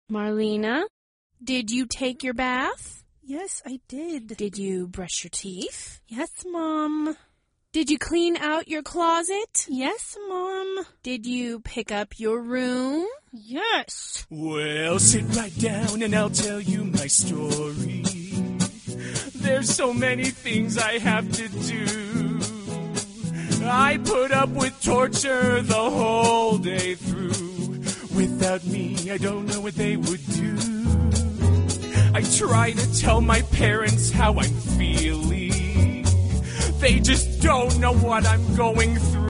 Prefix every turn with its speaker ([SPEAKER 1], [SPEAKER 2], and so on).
[SPEAKER 1] Marlena, did you take your bath?
[SPEAKER 2] Yes, I did.
[SPEAKER 1] Did you brush your teeth?
[SPEAKER 2] Yes, Mom.
[SPEAKER 1] Did you clean out your closet?
[SPEAKER 2] Yes, Mom.
[SPEAKER 1] Did you pick up your room?
[SPEAKER 2] Yes.
[SPEAKER 3] Well, sit right down and I'll tell you my story. There's so many things I have to do. I put up with torture the whole day through. Without me, I don't know what they would do. I try to tell my parents how I'm feeling. They just don't know what I'm going through.